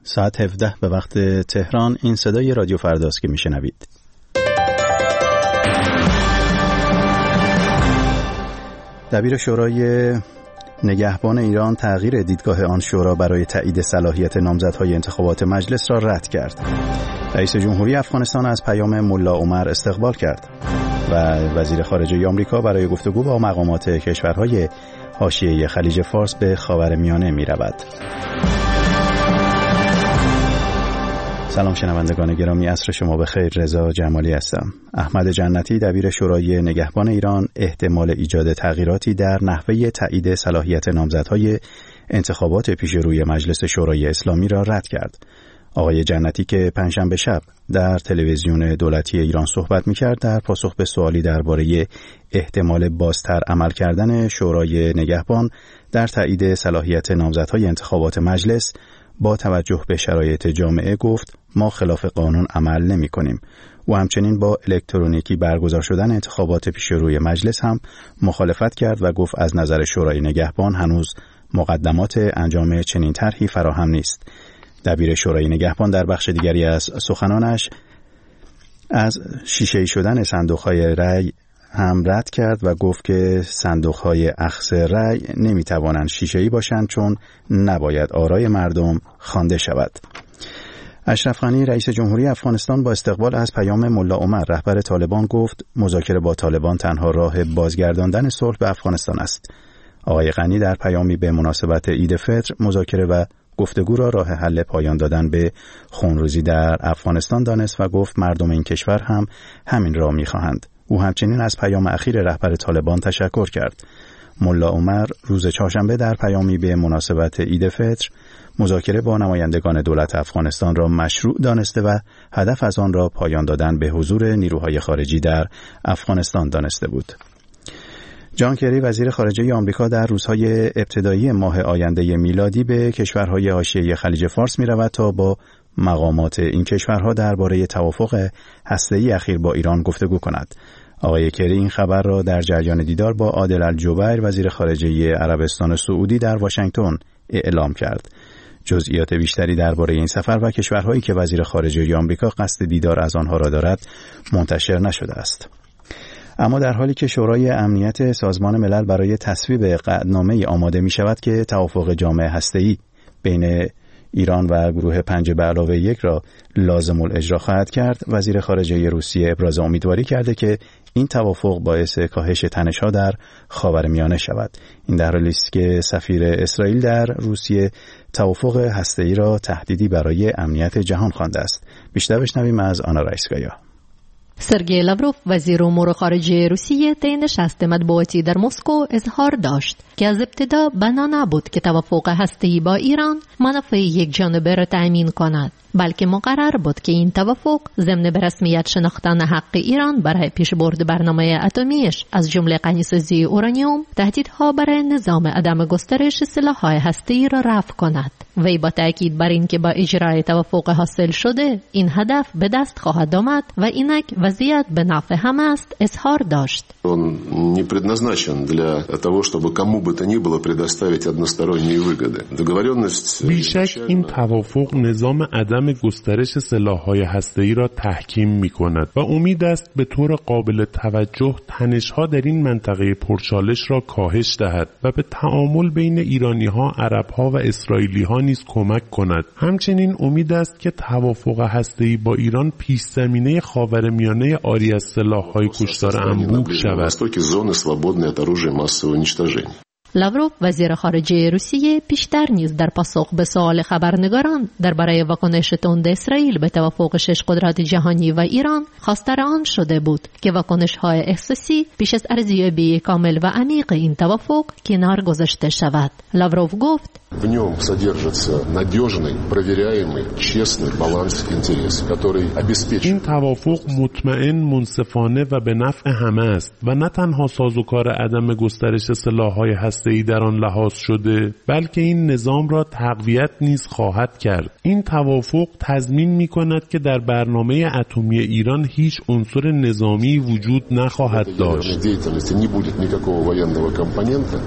ساعت 17 به وقت تهران. این صدای رادیو فرداست که میشنوید. دبیر شورای نگهبان ایران تغییر دیدگاه آن شورا برای تایید صلاحیت نامزدهای انتخابات مجلس را رد کرد. رئیس جمهوری افغانستان از پیام ملا عمر استقبال کرد و وزیر خارجه آمریکا برای گفتگو با مقامات کشورهای حاشیه خلیج فارس به خاورمیانه می‌رود. سلام شنوندگان گرامی، عصر شما بخیر. رضا جمالی هستم. احمد جنتی دبیر شورای نگهبان ایران احتمال ایجاد تغییراتی در نحوه تایید صلاحیت نامزدهای انتخابات پیش روی مجلس شورای اسلامی را رد کرد. آقای جنتی که پنجشنبه شب در تلویزیون دولتی ایران صحبت می‌کرد، در پاسخ به سوالی درباره احتمال بازتر عمل کردن شورای نگهبان در تایید صلاحیت نامزدهای انتخابات مجلس با توجه به شرایط جامعه گفت ما خلاف قانون عمل نمی‌کنیم. او همچنین با الکترونیکی برگزار شدن انتخابات پیش روی مجلس هم مخالفت کرد و گفت از نظر شورای نگهبان هنوز مقدمات انجام چنین طرحی فراهم نیست. دبیر شورای نگهبان در بخش دیگری از سخنانش از شیشه‌ای شدن صندوق‌های رأی هم رد کرد و گفت که صندوق‌های اخذ رأی نمی‌توانند شیشه‌ای باشند چون نباید آرای مردم خوانده شود. اشرف غنی رئیس جمهوری افغانستان با استقبال از پیام ملا عمر رهبر طالبان گفت مذاکره با طالبان تنها راه بازگرداندن صلح به افغانستان است. آقای غنی در پیامی به مناسبت عید فطر مذاکره و گفتگو را راه حل پایان دادن به خونریزی در افغانستان دانست و گفت مردم این کشور هم همین را می‌خواهند. او همچنین از پیام اخیر رهبر طالبان تشکر کرد. ملا عمر روز چهارشنبه در پیامی به مناسبت عید فطر مذاکره با نمایندگان دولت افغانستان را مشروع دانسته و هدف از آن را پایان دادن به حضور نیروهای خارجی در افغانستان دانسته بود. جان کری وزیر خارجه آمریکا در روزهای ابتدایی ماه آینده میلادی به کشورهای حاشیه خلیج فارس می‌رود تا با مقامات این کشورها درباره توافق هسته‌ای اخیر با ایران گفتگو کند. آقای کری این خبر را در جریان دیدار با عادل الجبیر وزیر خارجه عربستان سعودی در واشنگتن اعلام کرد. جزئیات بیشتری درباره این سفر و کشورهایی که وزیر خارجه آمریکا قصد دیدار از آنها را دارد منتشر نشده است. اما در حالی که شورای امنیت سازمان ملل برای تصویب قطعنامه‌ای آماده می شود که توافق جامع هسته‌ای بین ایران و گروه 5+1 را لازم الاجرا خواهد کرد، وزیر خارجه روسیه ابراز امیدواری کرده که این توافق باعث کاهش تنش‌ها در خاورمیانه شود. این در حالی است که سفیر اسرائیل در روسیه توافق هسته‌ای را تهدیدی برای امنیت جهان خوانده است. بیشتر بشنویم از آنا رایسکایا. سرگئی لاوروف وزیر امور خارجه روسیه طی نشست مطبوعاتی در مسکو اظهار داشت که از ابتدا بنا نبود که توافق هسته‌ای با ایران منافع یک جانبه را تأمین کند، بلکه مقرر بود که این توافق ضمن به رسمیت شناختن حق ایران برای پیشبرد برنامه اتمیش از جمله غنیسازی اورانیوم تهدیدها برای نظام عدم گسترش سلاح‌های هسته‌ای را رفع کند. وی با تأکید بر این که با اجرای توافق حاصل شده این هدف به دست خواهد آمد و اینک وضعیت به نفع همه است اظهار داشت. Он не предназначен для того, чтобы кому бы то ни было предоставить односторонние выгоды. Договоренность بیشک این توافق نظام عدم گسترش سلاح‌های هسته‌ای را تحکیم می‌کند و امید است به طور قابل توجه تنش‌ها در این منطقه پرچالش را کاهش دهد و به تعامل بین ایرانی‌ها، عرب‌ها و اسرائیلی‌ها نیز کمک کند. همچنین امید است که توافق هسته‌ای با ایران پیش‌زمینه خاورمیانه عاری از سلاح‌های کشتار انبوه شود. لاوروف وزیر خارجه روسیه پیشتر نیز در پاسخ به سوال خبرنگاران درباره واکنش تند اسرائیل به توافق 6 قدرت جهانی و ایران خواستار آن شده بود که واکنش‌های احساسی پیش از ارزیابی کامل و عمیق این توافق کنار گذاشته شود. لاوروف گفت В нем содержится надежный, проверяемый, честный баланс интересов, который обеспечит. این توافق مطمئن، منصفانه و به نفع همه است و نه تنها سازوکار عدم گسترش سلاح‌های هسته‌ای در آن لحاظ شده، بلکه این نظام را تقویت نیز خواهد کرد. این توافق تضمین می‌کند که در برنامه اتمی ایران هیچ عنصر نظامی وجود نخواهد داشت.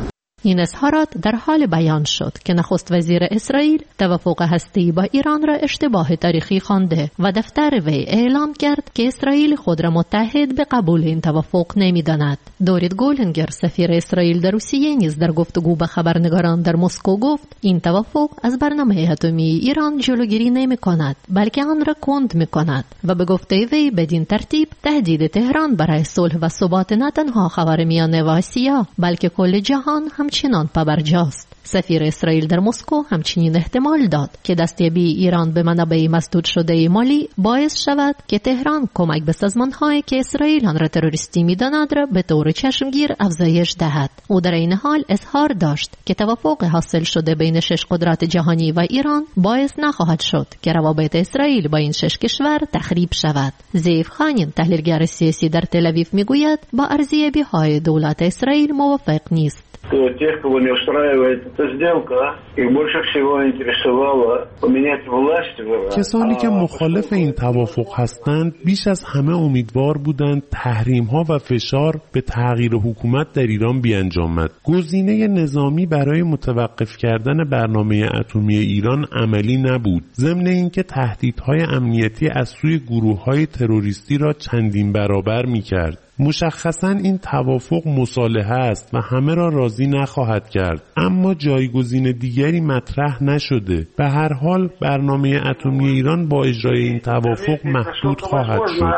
این اظهارات در حال بیان شد که نخست وزیر اسرائیل توافق هسته‌ای با ایران را اشتباه تاریخی خوانده و دفتر وی اعلام کرد که اسرائیل خود را متحد به قبول این توافق نمی‌داند. دورید گولنگر سفیر اسرائیل در روسیه نیز در گفتگو با خبرنگاران در مسکو گفت این توافق از برنامه اتمی ایران جلوگیری نمی‌کند بلکه آن را کند می‌کند و به گفته وی بدین ترتیب تهدید تهران برای صلح و ثبات نه تنها خاورمیانه و آسیا بلکه کل جهان همچنان پابرجاست. سفیر اسرائیل در مسکو همچنین احتمال داد که دستیابی ایران به منابع مسدود شده مالی باعث شود که تهران کمک به سازمان‌هایی که اسرائیل آن را تروریستی می‌داند را به طور چشمگیر افزایش دهد. او در این حال اظهار داشت که توافق حاصل شده بین 6 قدرت جهانی و ایران باعث نخواهد شد که روابط اسرائیل با این 6 کشور تخریب شود. زیف خانین تحلیلگر سیاسی در تل‌آویو میگوید با ارزیابی‌های دولت اسرائیل موافق نیست. Тех, кого не устраивает эта сделка, их больше всего интересовало поменять власть в Иране. کسانی که مخالف این توافق هستند بیش از همه امیدوار بودند تحریم‌ها و فشار به تغییر حکومت در ایران بیانجامد. گزینه نظامی برای متوقف کردن برنامه اتمی ایران عملی نبود. ضمن اینکه تهدیدهای امنیتی از سوی گروه‌های تروریستی را چندین برابر می‌کرد. مشخصاً این توافق مصالحه است و همه را راضی نخواهد کرد، اما جایگزین دیگری مطرح نشده. به هر حال برنامه اتمی ایران با اجرای این توافق محدود خواهد شد.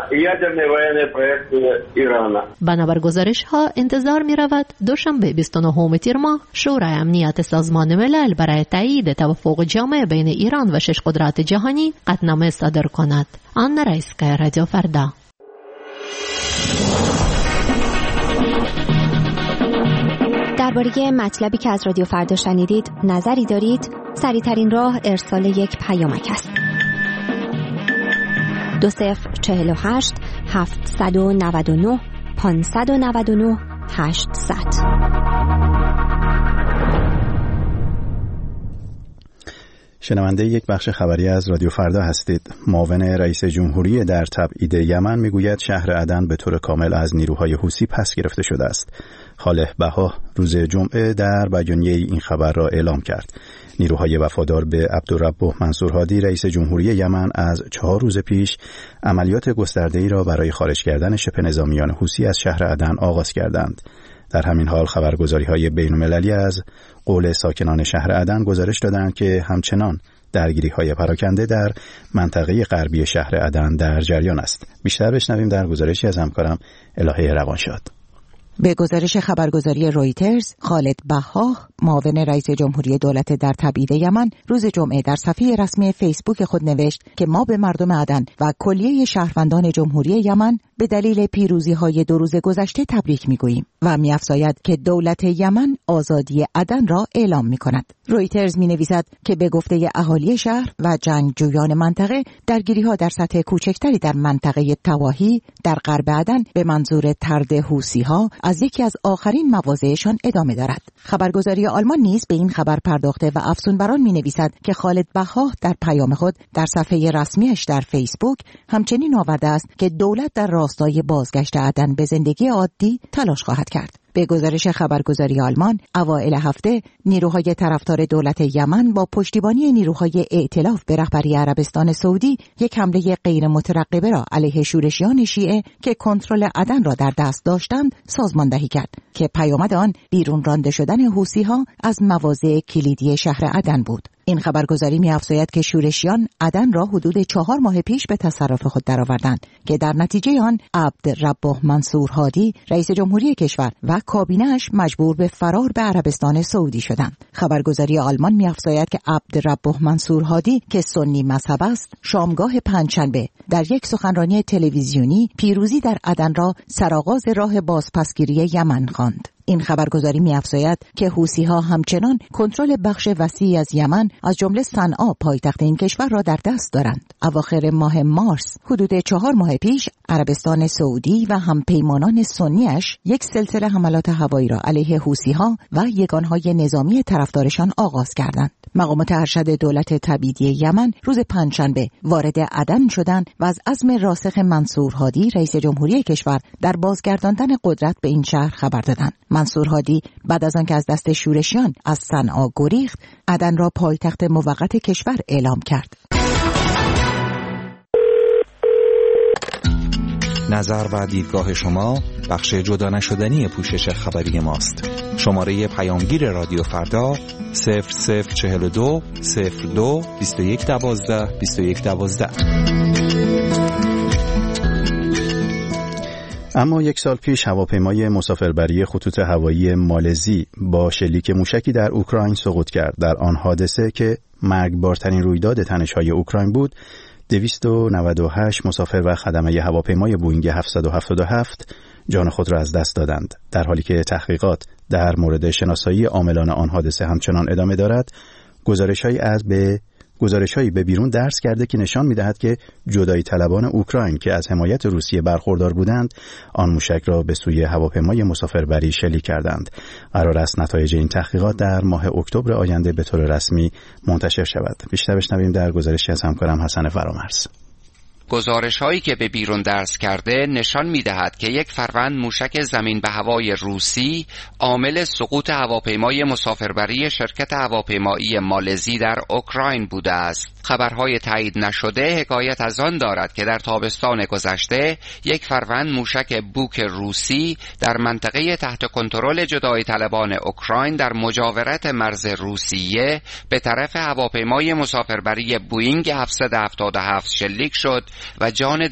بنابر گزارش‌ها انتظار می‌رود دوشنبه 29 تیر ماه شورای امنیت سازمان ملل برای تایید توافق جامع بین ایران و 6 قدرت جهانی قطعنامه صادر کند. آن رئیس رادیو فردا. درباره مطلبی که از رادیو فردا شنیدید نظری دارید؟ سریع‌ترین راه ارسال یک پیامک است. 2048 799 599 800. شنونده یک بخش خبری از رادیو فردا هستید. معاون رئیس جمهوری در تبعید یمن میگوید شهر عدن به طور کامل از نیروهای حوثی پس گرفته شده است. خالح بها روز جمعه در بیانیه این خبر را اعلام کرد. نیروهای وفادار به عبدالرب منصور هادی رئیس جمهوری یمن از 4 روز پیش عملیات گسترده‌ای را برای خارج کردن شبه نظامیان حوثی از شهر عدن آغاز کردند. در همین حال خبرگزاری‌های بین‌المللی از قول ساکنان شهر عدن گزارش دادند که همچنان درگیری‌های پراکنده در منطقه غربی شهر عدن در جریان است. بیشتر بشنویم در گزارشی از همکارم الهه روانشاد. به گزارش خبرگزاری رویترز، خالد بها، معاون رئیس جمهوری دولت در تبعید یمن، روز جمعه در صفحه رسمی فیسبوک خود نوشت که ما به مردم عدن و کلیه شهروندان جمهوری یمن به دلیل پیروزی‌های 2 روز گذشته تبریک می‌گوییم و می‌افزاید که دولت یمن آزادی عدن را اعلام می‌کند. رویترز می‌نویسد که به گفته اهالی شهر و جنگجویان منطقه، درگیری‌ها در سطح کوچکتری در منطقه تواهی در غرب عدن به منظور طرد حوثی‌ها از یکی از آخرین مواضعشان ادامه دارد. خبرگزاری آلمان نیز به این خبر پرداخته و افزون بر آن می‌نویسد که خالد بها در پیام خود در صفحه رسمیش در فیسبوک همچنین آورده است که دولت در راستای بازگشت عدن به زندگی عادی تلاش خواهد کرد. به گزارش خبرگزاری آلمان، اوایل هفته نیروهای طرفدار دولت یمن با پشتیبانی نیروهای ائتلاف به رهبری عربستان سعودی یک حمله غیر مترقبه را علیه شورشیان شیعه که کنترل عدن را در دست داشتند سازماندهی کرد که پیامد آن بیرون رانده شدن حوثی‌ها از مواضع کلیدی شهر عدن بود. این خبرگزاری می‌افزاید که شورشیان عدن را حدود 4 ماه پیش به تصرف خود درآوردند که در نتیجه آن عبدالرب منصور هادی رئیس جمهوری کشور و کابینه‌اش مجبور به فرار به عربستان سعودی شدند. خبرگزاری آلمان می‌افزاید که عبدالرب منصور هادی که سنی مذهب است، شامگاه پنجشنبه در یک سخنرانی تلویزیونی پیروزی در عدن را سرآغاز راه بازپسگیری یمن خواند. این خبرگزاری می‌افزاید که حوثی‌ها همچنان کنترل بخش وسیعی از یمن از جمله صنعا پایتخت این کشور را در دست دارند. اواخر ماه مارس حدود 4 ماه پیش عربستان سعودی و همپیمانان سنیش یک سلسله حملات هوایی را علیه حوثی‌ها و یگانهای نظامی طرفدارشان آغاز کردند. مقامات ارشد دولت تبعیدی یمن روز پنجشنبه وارد عدن شدند و از عزم راسخ منصور هادی رئیس جمهوری کشور در بازگرداندن قدرت به این شهر خبر دادند. منصور هادی بعد از آنکه از دست شورشیان از صنعا گریخت، عدن را پایتخت موقت کشور اعلام کرد. نظر و دیدگاه شما بخش جدا نشدنی پوشش خبری ماست. شماره پیامگیر رادیو فردا 0042 02 2112 2112. اما یک سال پیش هواپیمای مسافربری خطوط هوایی مالزی با شلیک موشکی در اوکراین سقوط کرد. در آن حادثه که مرگبارترین رویداد تنش‌های اوکراین بود، 298 مسافر و خدمه هواپیمای بوئینگ 777 جان خود را از دست دادند. در حالی که تحقیقات در مورد شناسایی عاملان آن حادثه همچنان ادامه دارد، گزارش‌هایی به بیرون درس کرده که نشان می‌دهد که جدایی طلبان اوکراین که از حمایت روسیه برخوردار بودند، آن موشک را به سوی هواپیمای مسافربری شلیک کردند. قرار است نتایج این تحقیقات در ماه اکتبر آینده به طور رسمی منتشر شود. بیشتر بشنویم در گزارشی از همکارم حسن فرامرز. گزارش‌هایی که به بیرون درس کرده نشان می‌دهد که یک فروند موشک زمین به هوای روسی عامل سقوط هواپیمای مسافربری شرکت هواپیمایی مالزی در اوکراین بوده است. خبرهای تایید نشده حکایت از آن دارد که در تابستان گذشته یک فروند موشک بوک روسی در منطقه تحت کنترل جدایی طلبان اوکراین در مجاورت مرز روسیه به طرف هواپیمای مسافربری بوئینگ 777 شلیک شد و جان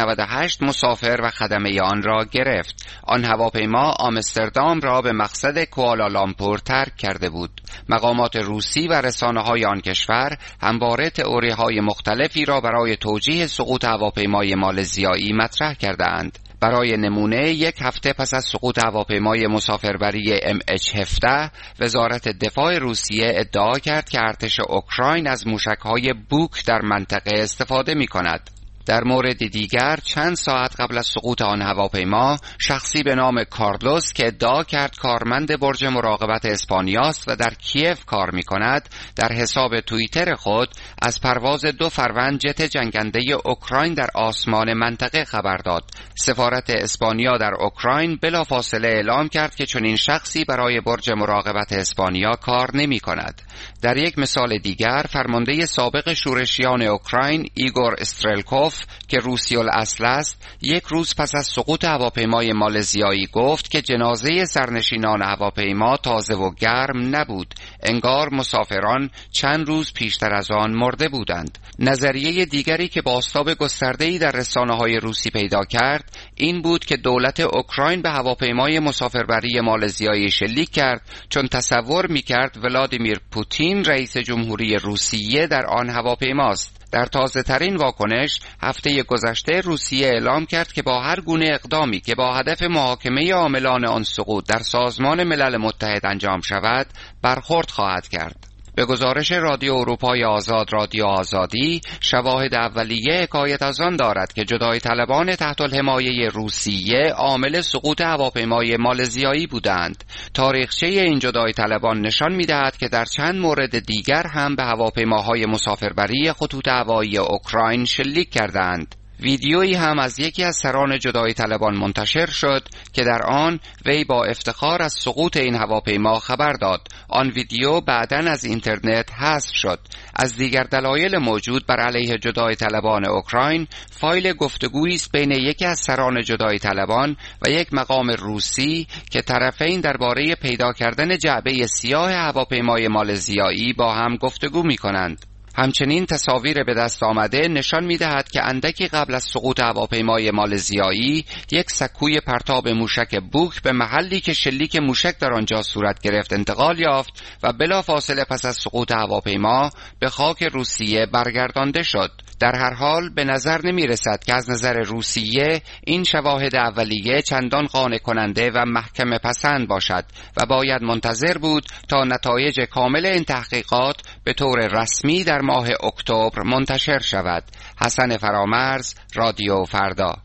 298 مسافر و خدمه آن را گرفت. آن هواپیما آمستردام را به مقصد کوالالامپور ترک کرده بود. مقامات روسی و رسانه‌های آن کشور همواره تئوری‌های مختلفی را برای توجیه سقوط هواپیمای مالزیایی مطرح کرده‌اند. برای نمونه، یک هفته پس از سقوط هواپیمای مسافربری MH17 وزارت دفاع روسیه ادعا کرد که ارتش اوکراین از موشک‌های بوک در منطقه استفاده می‌کند. در مورد دیگر، چند ساعت قبل از سقوط آن هواپیما، شخصی به نام کارلوس که ادعا کرد کارمند برج مراقبت اسپانیاست و در کیف کار می‌کند، در حساب توییتر خود از پرواز 2 فروند جت جنگنده اوکراین در آسمان منطقه خبر داد. سفارت اسپانیا در اوکراین بلافاصله اعلام کرد که چنین شخصی برای برج مراقبت اسپانیا کار نمی‌کند. در یک مثال دیگر، فرمانده سابق شورشیان اوکراین ایگور استرلکوف که روسی الاصل است، یک روز پس از سقوط هواپیمای مالزیایی گفت که جنازه سرنشینان هواپیما تازه و گرم نبود، انگار مسافران چند روز پیشتر از آن مرده بودند. نظریه دیگری که بازتاب گسترده‌ای در رسانه‌های روسی پیدا کرد این بود که دولت اوکراین به هواپیمای مسافربری مالزیایی شلیک کرد چون تصور می‌کرد ولادیمیر پوتین رئیس جمهوری روسیه در آن هواپیماست. در تازه ترین واکنش هفته گذشته روسیه اعلام کرد که با هر گونه اقدامی که با هدف محاکمه عاملان آن سقوط در سازمان ملل متحد انجام شود برخورد خواهد کرد. به گزارش رادیو اروپای آزاد رادیو آزادی، شواهد اولیه حکایت از آن دارد که جدایی طلبان تحت الحمایه روسیه عامل سقوط هواپیمای مالزیایی بودند. تاریخچه این جدایی طلبان نشان می‌دهد که در چند مورد دیگر هم به هواپیماهای مسافربری خطوط هوایی اوکراین شلیک کردند. ویدیویی هم از یکی از سران جدایی طلبان منتشر شد که در آن وی با افتخار از سقوط این هواپیما خبر داد. آن ویدیو بعداً از اینترنت حذف شد. از دیگر دلایل موجود بر علیه جدایی طلبان اوکراین، فایل گفتگویی است بین یکی از سران جدایی طلبان و یک مقام روسی که طرفین درباره پیدا کردن جعبه سیاه هواپیمای مالزیایی با هم گفتگو می‌کنند. همچنین تصاویر به دست آمده نشان می‌دهد که اندکی قبل از سقوط هواپیمای مالزیایی یک سکوی پرتاب موشک بوک به محلی که شلیک موشک در آنجا صورت گرفت انتقال یافت و بلافاصله پس از سقوط هواپیما به خاک روسیه برگردانده شد. در هر حال به نظر نمی رسد که از نظر روسیه این شواهد اولیه چندان قانع کننده و محکمه پسند باشد و باید منتظر بود تا نتایج کامل این تحقیقات به طور رسمی در ماه اکتبر منتشر شود. حسن فرامرز، رادیو فردا.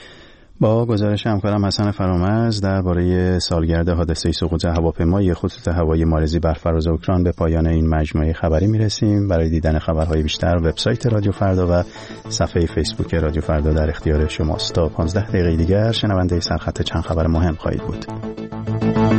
با گزارش همکارم حسن فرامرز درباره سالگرد حادثه سقوط هواپیمای خطوط هوایی مالزی بر فراز اوکراین به پایان این مجموعه خبری میرسیم. برای دیدن خبرهای بیشتر وبسایت رادیو فردا و صفحه فیسبوک رادیو فردا در اختیار شماست. تا 15 دقیقه دیگر شنونده سرخط چند خبر مهم خواهید بود.